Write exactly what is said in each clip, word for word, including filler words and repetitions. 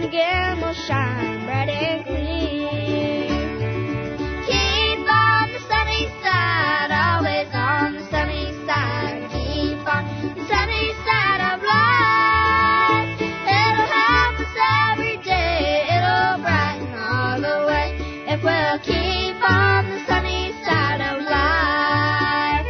again will shine bright and clear. Keep on the sunny side, always on the sunny side. Keep on the sunny side of life. It'll help us every day, it'll brighten all the way if we'll keep on the sunny side of life.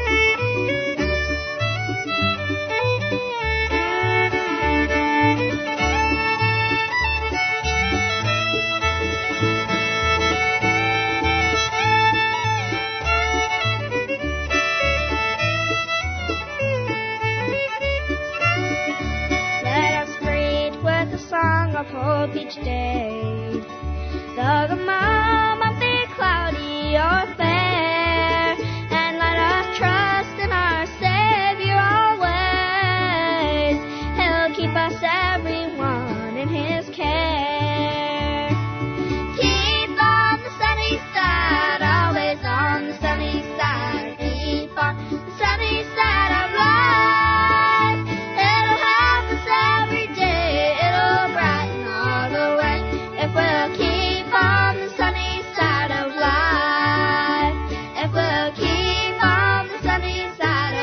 Let us greet with a song of hope each day, though the moment be cloudy or fair, and let us trust in our Savior always. He'll keep us everyone in His care. Keep on the sunny side, always on the sunny side. Keep on the sunny side of life. It'll help us every day, it'll brighten all the way if we'll keep on the sunny side of life. If we'll keep on the sunny side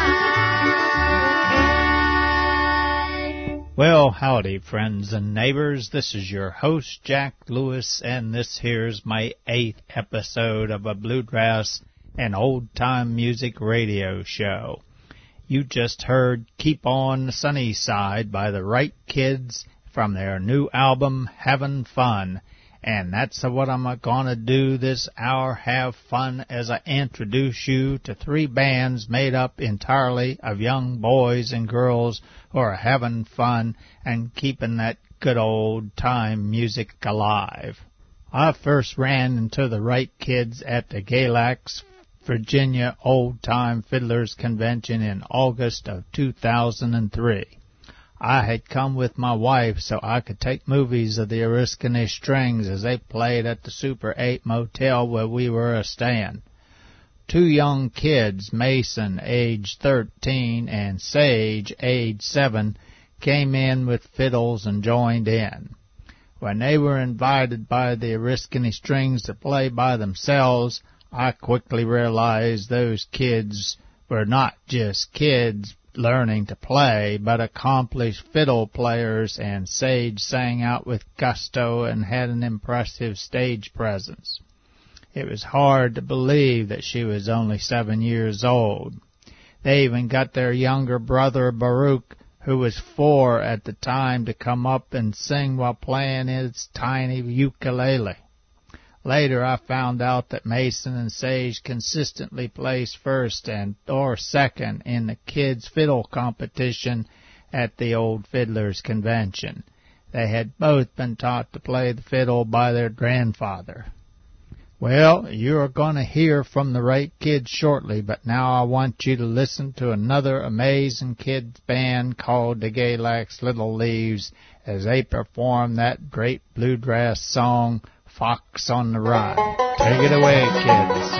of life. Well, howdy, friends and neighbors. This is your host, Jack Lewis, and this here's my eighth episode of a bluegrass and old-time music radio show. You just heard Keep on the Sunny Side by the Right Kids from their new album, Havin' Fun. And that's what I'm going to do this hour, have fun, as I introduce you to three bands made up entirely of young boys and girls who are having fun and keeping that good old-time music alive. I first ran into the Right Kids at the Galax, Virginia Old-Time Fiddlers Convention in August of two thousand three. I had come with my wife so I could take movies of the Oriskany Strings as they played at the Super eight Motel where we were a-staying. Two young kids, Mason, age thirteen, and Sage, age seven, came in with fiddles and joined in. When they were invited by the Oriskany Strings to play by themselves, I quickly realized those kids were not just kids learning to play, but accomplished fiddle players, and Sage sang out with gusto and had an impressive stage presence. It was hard to believe that she was only seven years old. They even got their younger brother, Baruch, who was four at the time, to come up and sing while playing his tiny ukulele. Later, I found out that Mason and Sage consistently placed first and or second in the kids' fiddle competition at the Old Fiddlers Convention. They had both been taught to play the fiddle by their grandfather. Well, you're going to hear from the Right Kids shortly, but now I want you to listen to another amazing kids band called the Galax Little Leaves as they perform that great bluegrass song, Fox on the Run. Take it away, kids.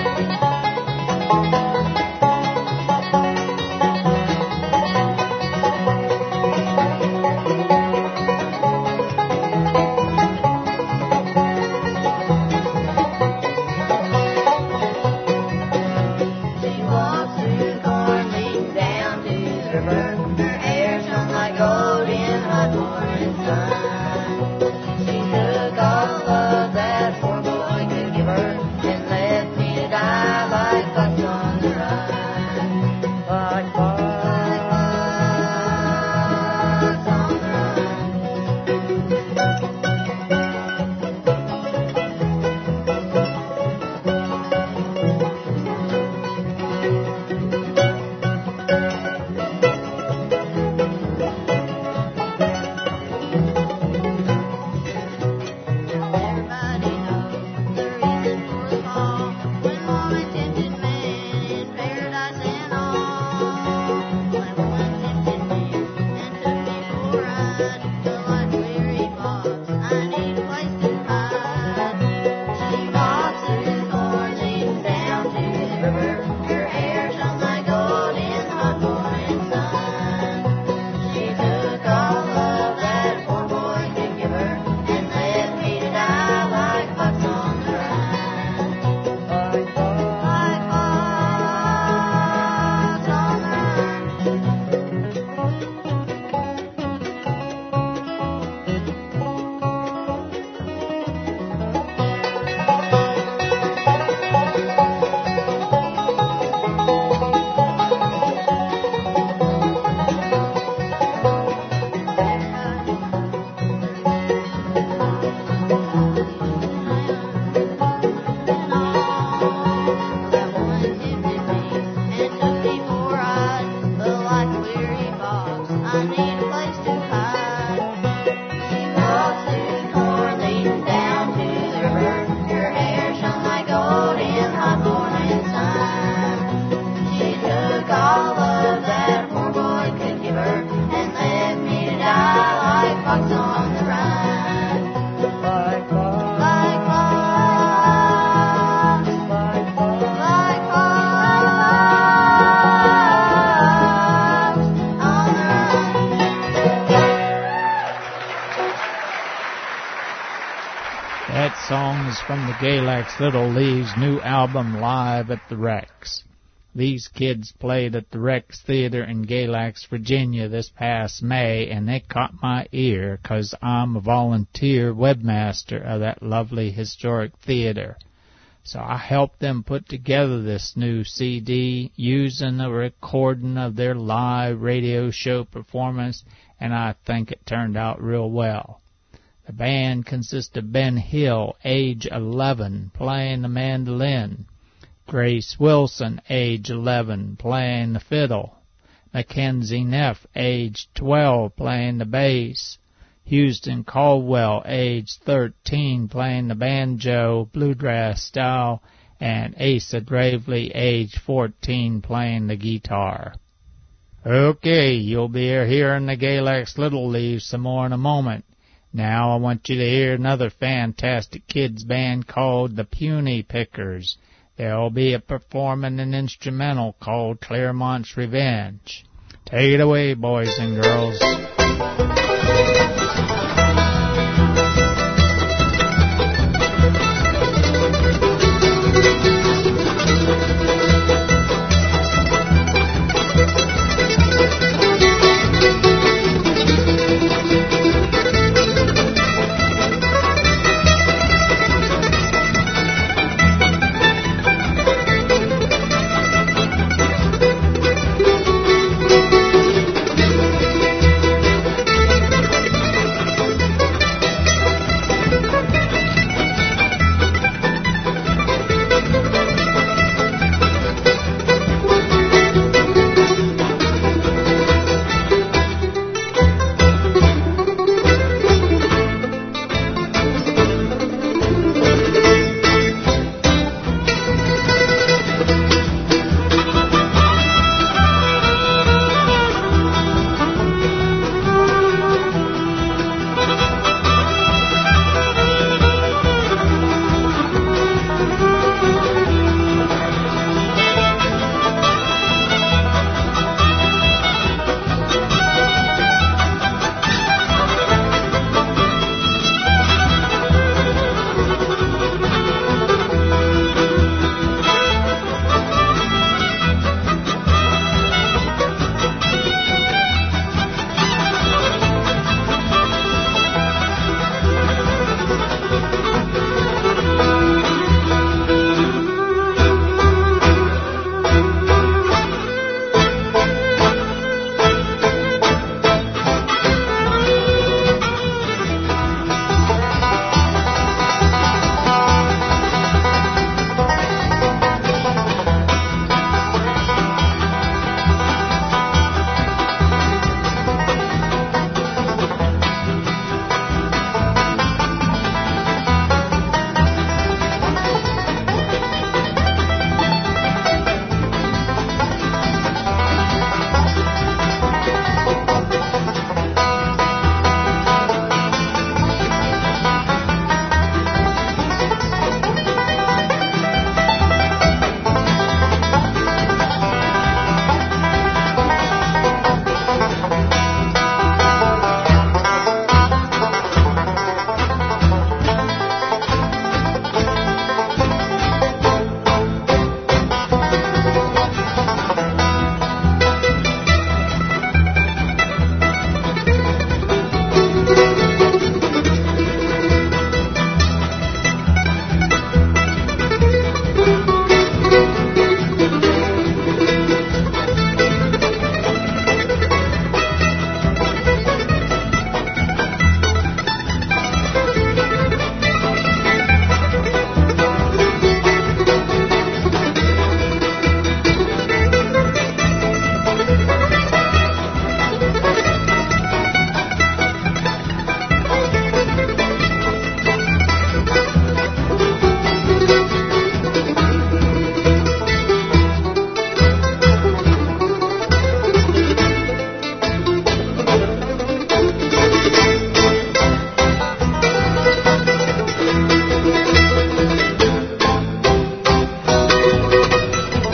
All of that poor boy could give her and left me to die like a son. That song is from the Galax Little Leaves' new album, Live at the Rex. These kids played at the Rex Theater in Galax, Virginia this past May, and they caught my ear because I'm a volunteer webmaster of that lovely historic theater. So I helped them put together this new C D using a recording of their live radio show performance, and I think it turned out real well. The band consists of Ben Hill, age eleven, playing the mandolin. Grace Wilson, age eleven, playing the fiddle. Mackenzie Neff, age twelve, playing the bass. Houston Caldwell, age thirteen, playing the banjo, bluegrass style. And Asa Gravely, age fourteen, playing the guitar. Okay, you'll be hearing the Galax Little Leaves some more in a moment. Now I want you to hear another fantastic kids band called the Puny Pickers. They'll be performing an instrumental called Claremont's Revenge. Take it away, boys and girls.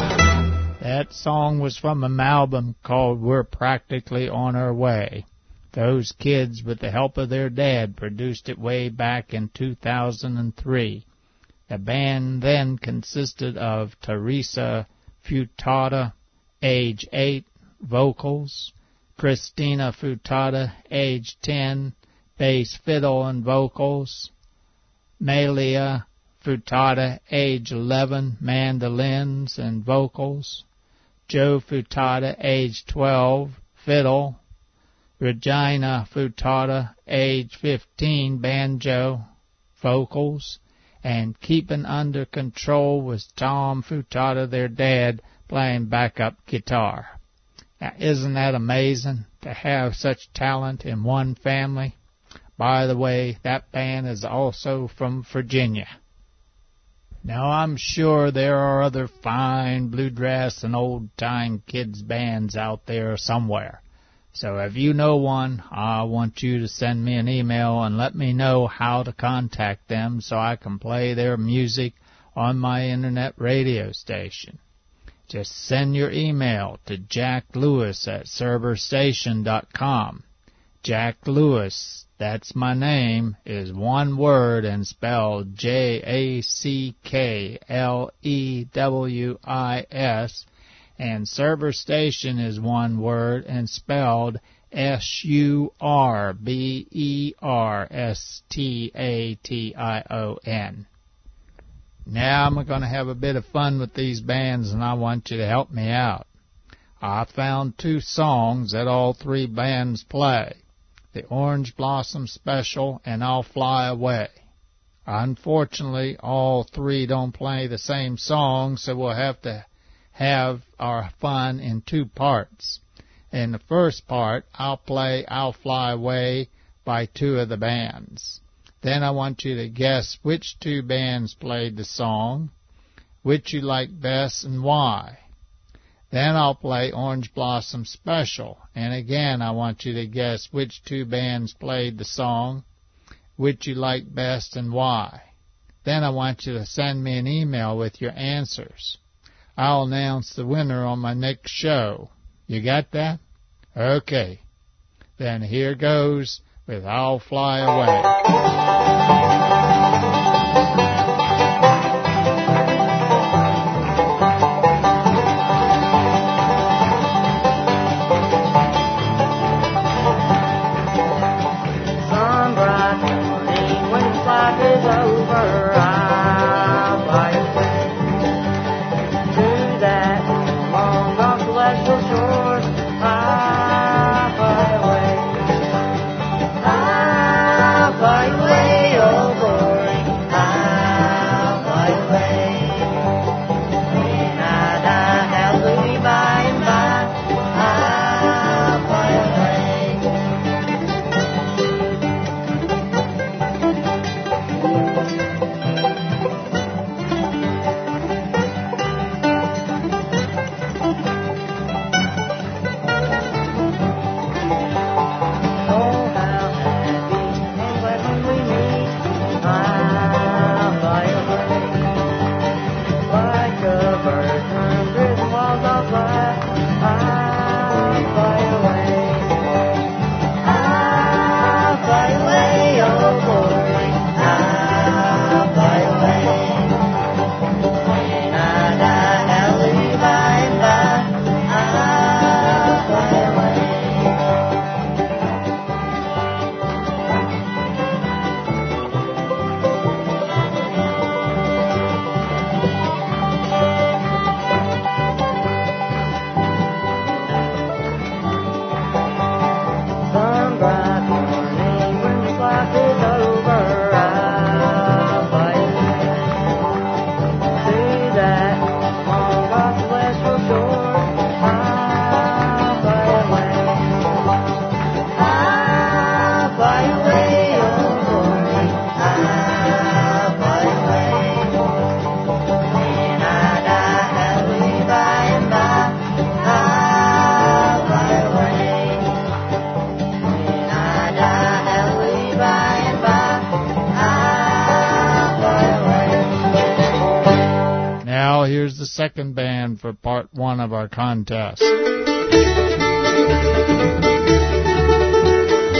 Song was from an album called We're Practically on Our Way. Those kids, with the help of their dad, produced it way back in two thousand three. The band then consisted of Teresa Furtado, age eight, vocals, Christina Furtado, age ten, bass, fiddle, and vocals, Malia Furtado, age eleven, mandolins and vocals, Joe Furtado, age twelve, fiddle, Regina Furtado, age fifteen, banjo, vocals, and keeping under control was Tom Furtado, their dad, playing backup guitar. Now, isn't that amazing to have such talent in one family? By the way, that band is also from Virginia. Now, I'm sure there are other fine bluegrass and old-time kids bands out there somewhere. So if you know one, I want you to send me an email and let me know how to contact them so I can play their music on my internet radio station. Just send your email to Jack Lewis at Cerber Station dot com. Jack Lewis, that's my name, is one word and spelled J A C K L E W I S. And Cerber Station is one word and spelled S U R B E R S T A T I O N. Now I'm going to have a bit of fun with these bands, and I want you to help me out. I found two songs that all three bands play, the Orange Blossom Special and I'll Fly Away. Unfortunately, all three don't play the same song, so we'll have to have our fun in two parts. In the first part, I'll play I'll Fly Away by two of the bands. Then I want you to guess which two bands played the song, which you like best, and why. Then I'll play Orange Blossom Special, and again I want you to guess which two bands played the song, which you like best, and why. Then I want you to send me an email with your answers. I'll announce the winner on my next show. You got that? Okay. Then here goes with I'll Fly Away. Here's the second band for part one of our contest.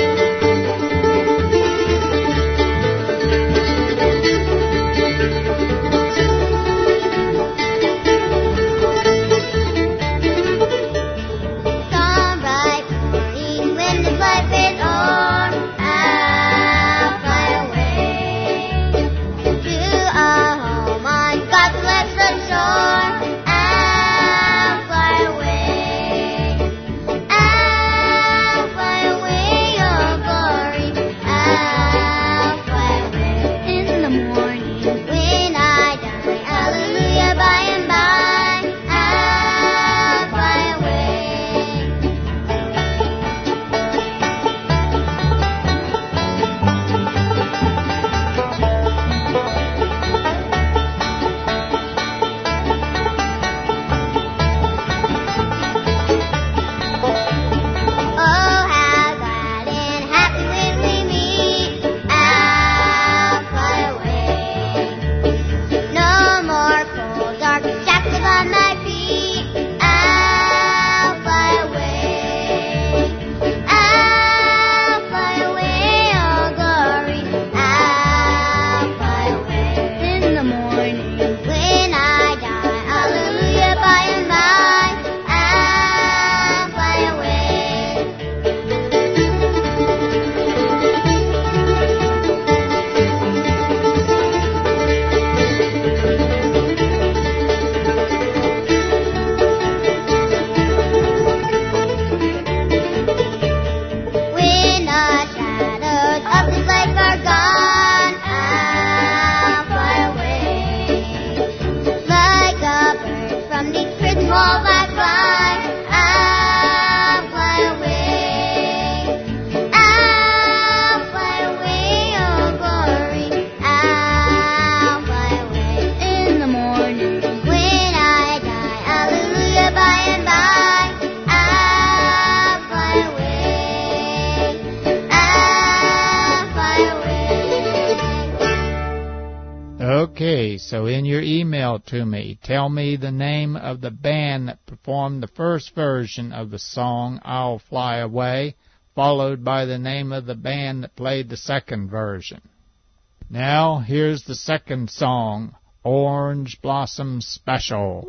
Okay, so in your email to me, tell me the name of the band that performed the first version of the song, I'll Fly Away, followed by the name of the band that played the second version. Now, here's the second song, Orange Blossom Special.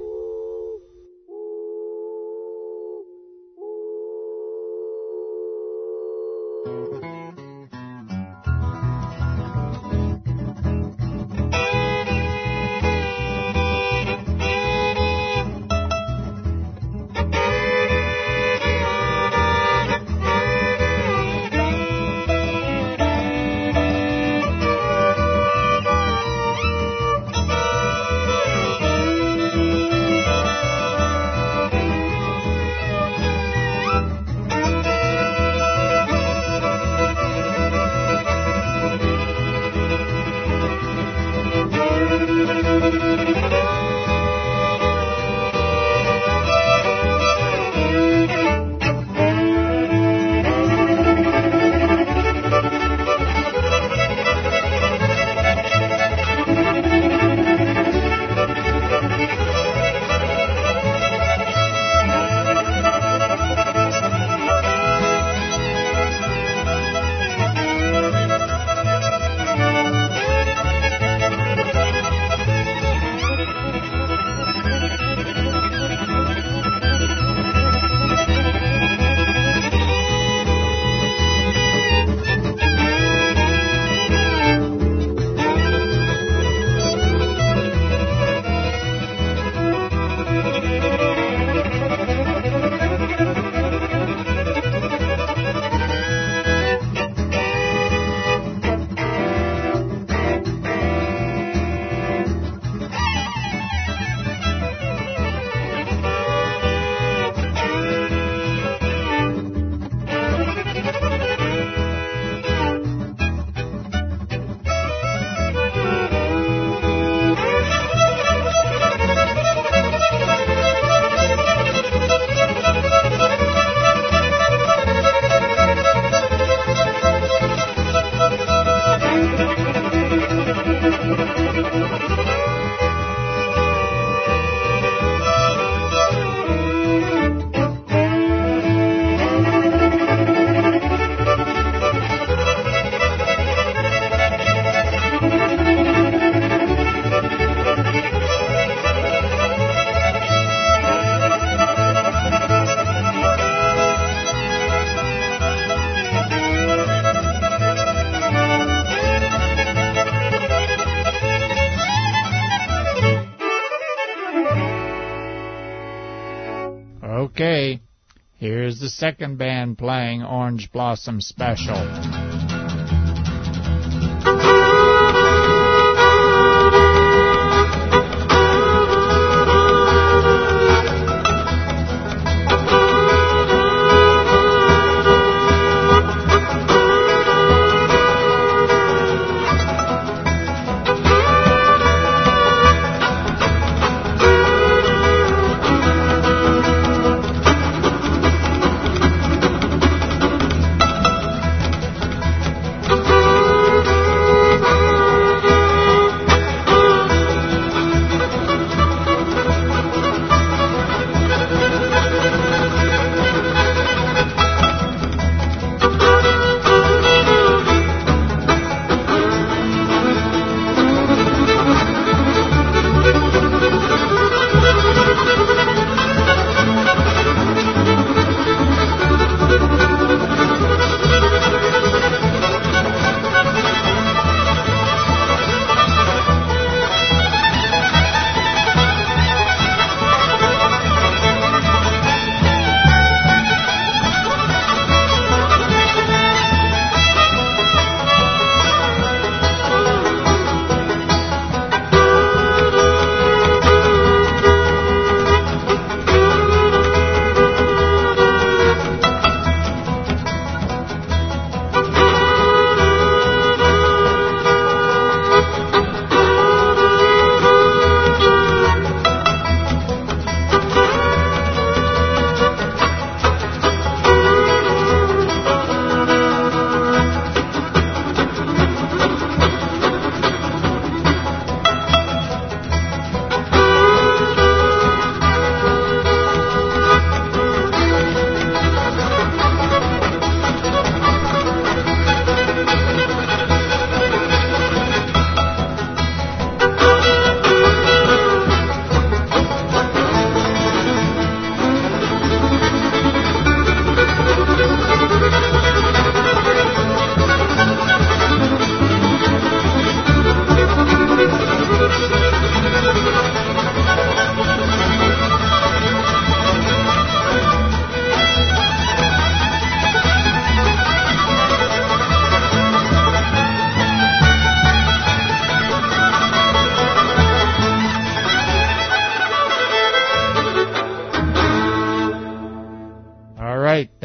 Okay, here's the second band playing Orange Blossom Special.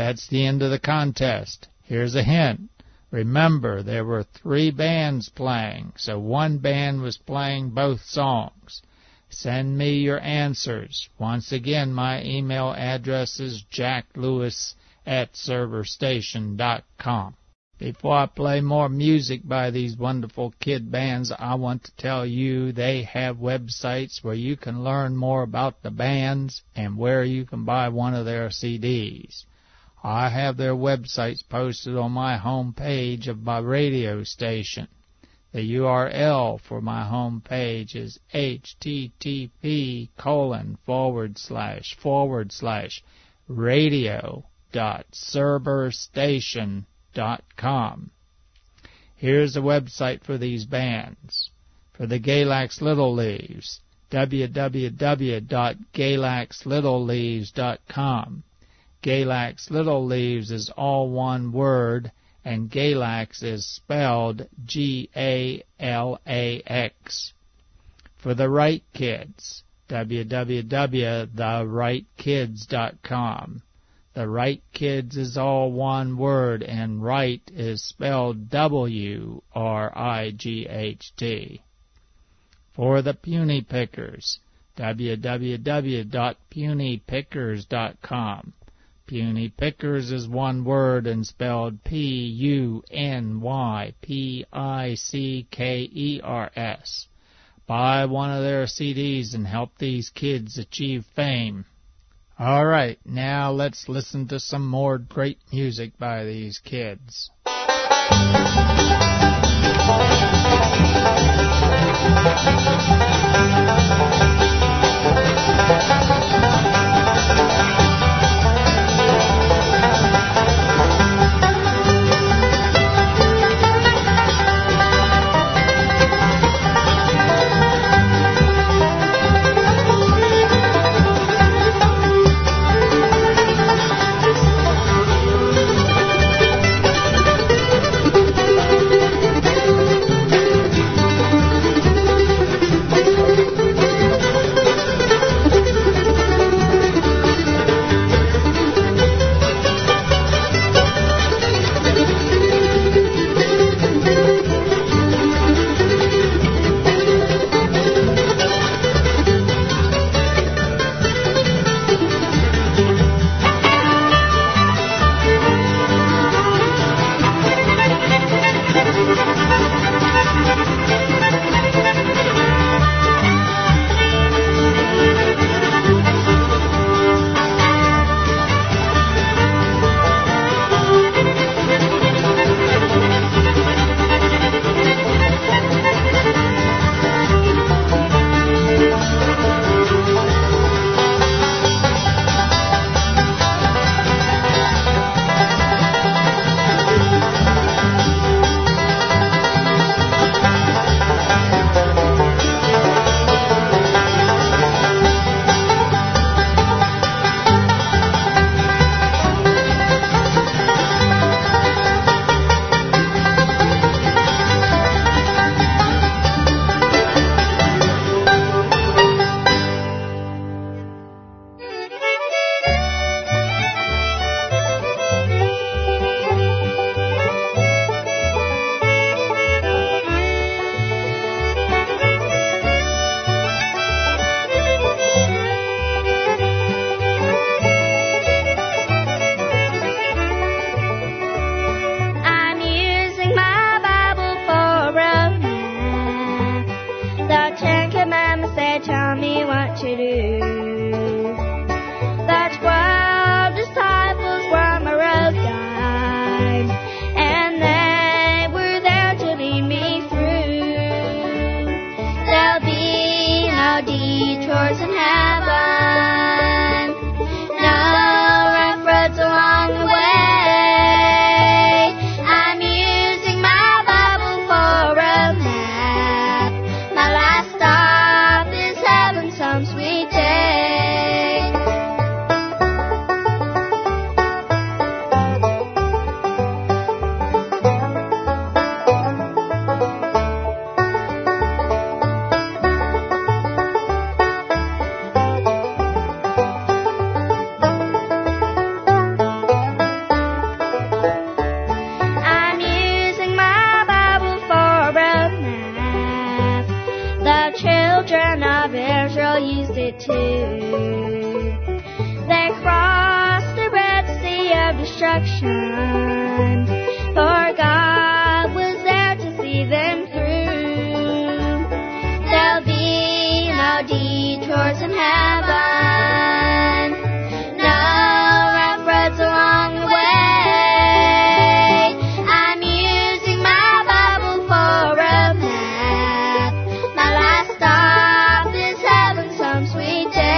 That's the end of the contest. Here's a hint. Remember, there were three bands playing, so one band was playing both songs. Send me your answers. Once again, my email address is jacklewis at serverstation dot com. Before I play more music by these wonderful kid bands, I want to tell you they have websites where you can learn more about the bands and where you can buy one of their C Ds. I have their websites posted on my home page of my radio station. The U R L for my home page is http colon forward slash forward slash radio dot serverstation dot com. Here's the website for these bands. For the Galax Little Leaves, w w w dot galax little leaves dot com. Galax Little Leaves is all one word, and Galax is spelled G A L A X. For the Right Kids, w w w dot the right kids dot com. The Right Kids is all one word, and right is spelled W R I G H T. For the Puny Pickers, w w w dot puny pickers dot com. Puny Pickers is one word and spelled P U N Y P I C K E R S. Buy one of their C Ds and help these kids achieve fame. All right, now let's listen to some more great music by these kids. the children of Israel used it too. They crossed the Red Sea of destruction, for God was there to see them through. There'll be no detours in heaven, no rough roads along the way. I'm using my Bible for a map. My last stop is heaven some sweet day.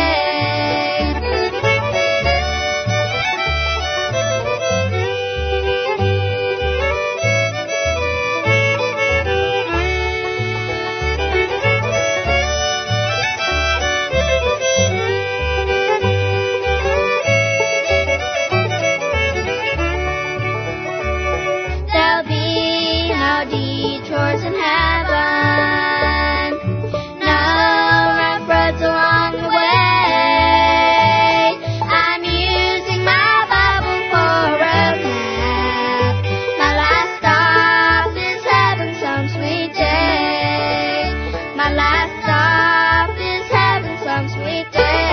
There'll be no detours in heaven, no rough roads along the way. I'm using my Bible for a map. My last stop is heaven some sweet day. My last stop is heaven some sweet day.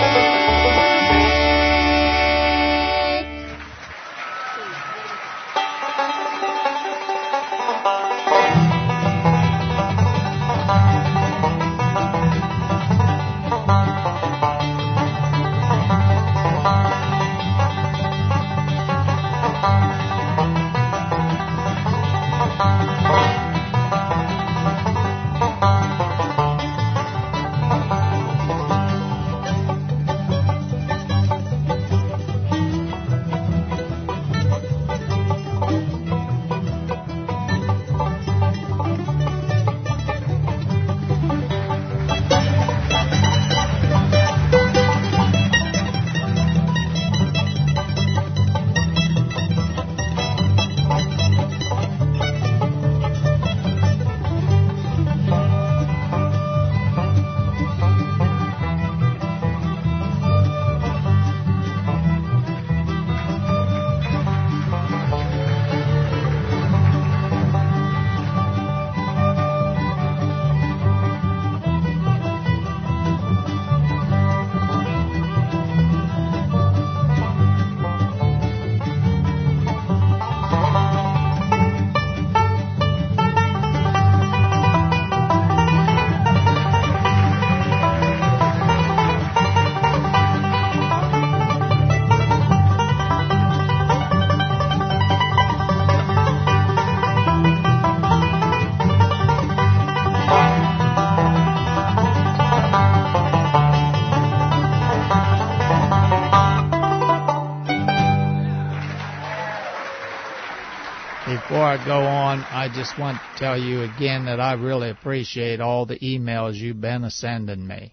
Before I go on, I just want to tell you again that I really appreciate all the emails you've been sending me.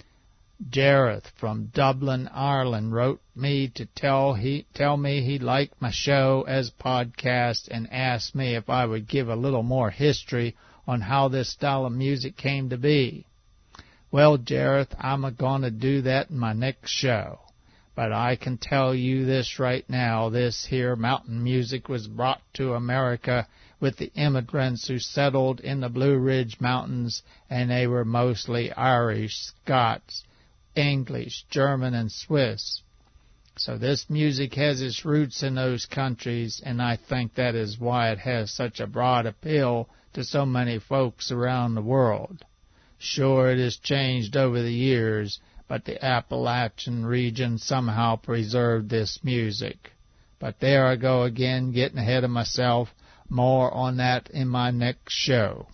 Jareth from Dublin, Ireland wrote me to tell he tell me he liked my show as podcast and asked me if I would give a little more history on how this style of music came to be. Well, Jareth, I'm going to do that in my next show. But I can tell you this right now, this here mountain music was brought to America with the immigrants who settled in the Blue Ridge Mountains, and they were mostly Irish, Scots, English, German, and Swiss. So this music has its roots in those countries, and I think that is why it has such a broad appeal to so many folks around the world. Sure, it has changed over the years, but the Appalachian region somehow preserved this music. But there I go again, getting ahead of myself. More on that in my next show.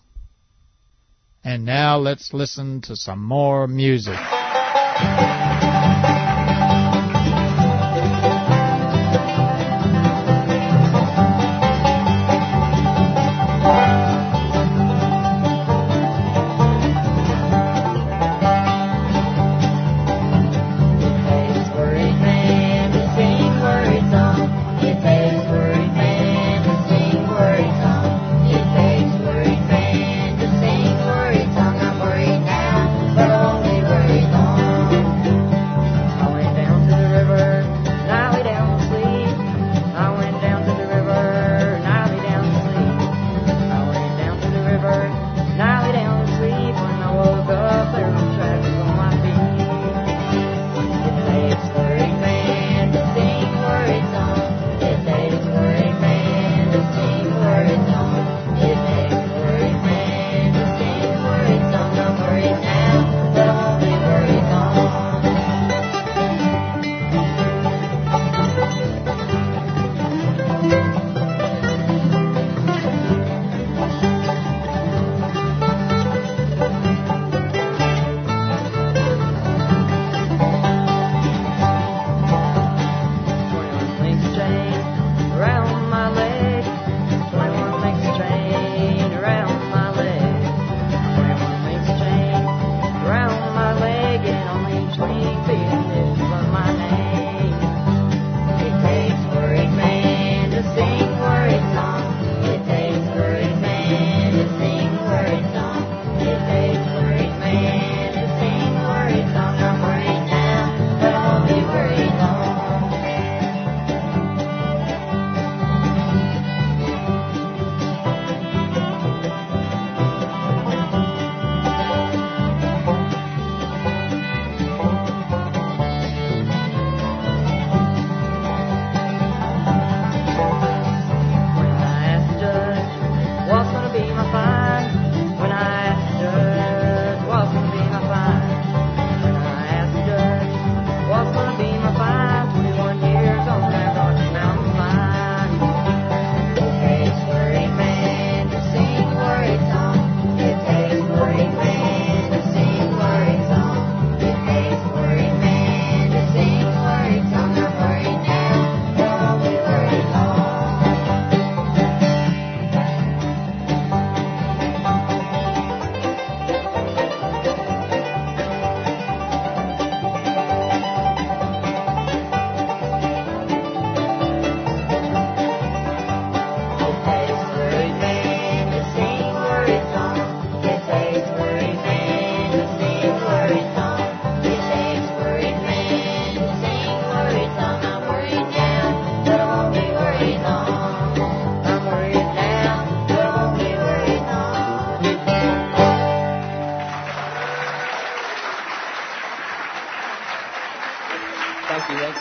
And now let's listen to some more music. Sing worry song, I'm worried now, but only worried on.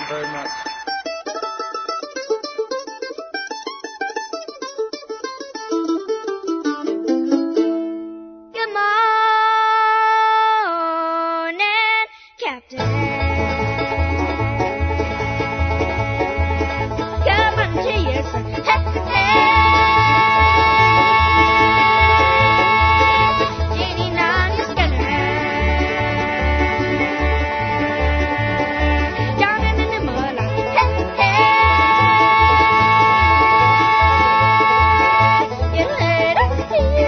very much. Good morning, Captain. Coming to you, sir. Hey, hey. Leaning on your stunner. Drowning in the moonlight. Hey, hey. You let us see.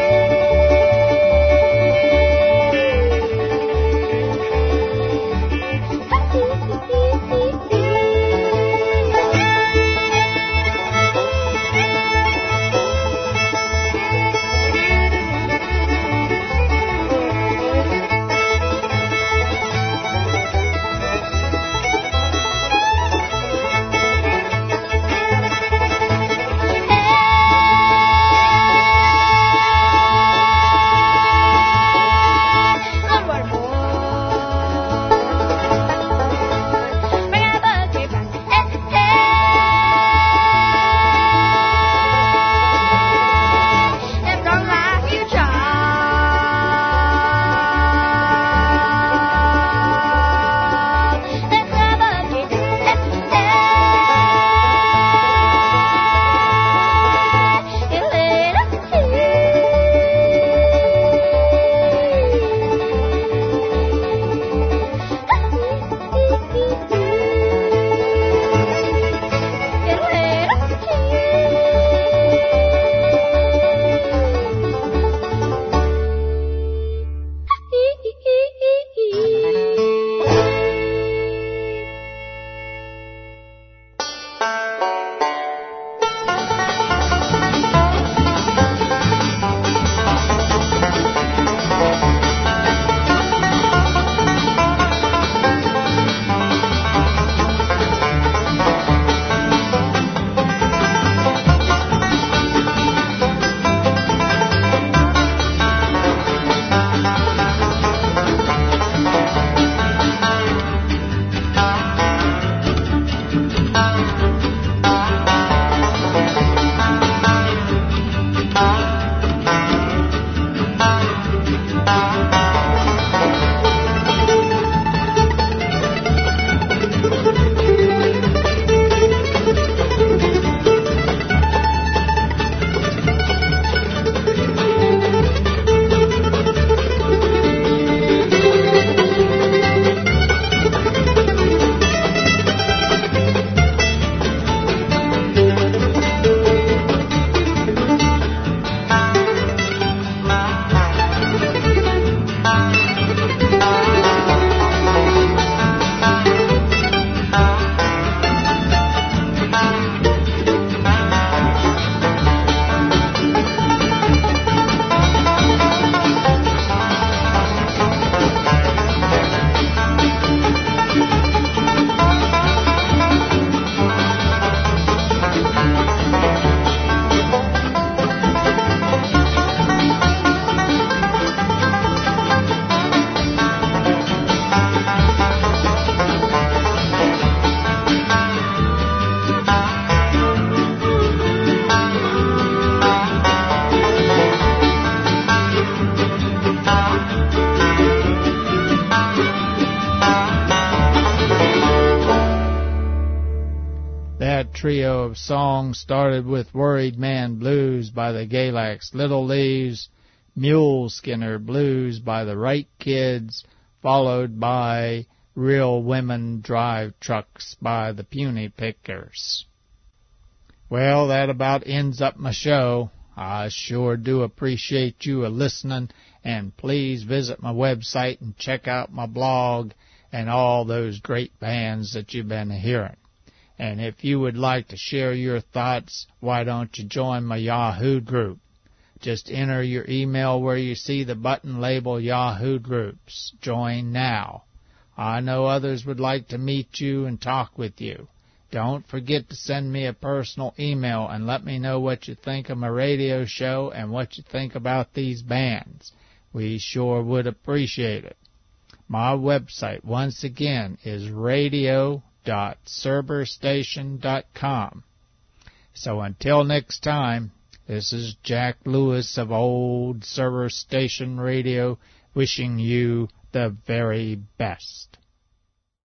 Trio of songs started with Worried Man Blues by the Galax Little Leaves, Mule Skinner Blues by the Wright Kids, followed by Real Women Drive Trucks by the Puny Pickers. Well, that about ends up my show. I sure do appreciate you a-listening, and please visit my website and check out my blog and all those great bands that you've been hearing. And if you would like to share your thoughts, why don't you join my Yahoo group? Just enter your email where you see the button labeled Yahoo Groups. Join now. I know others would like to meet you and talk with you. Don't forget to send me a personal email and let me know what you think of my radio show and what you think about these bands. We sure would appreciate it. My website, once again, is radio dot server station dot com. So until next time, this is Jack Lewis of Old Server Station Radio wishing you the very best.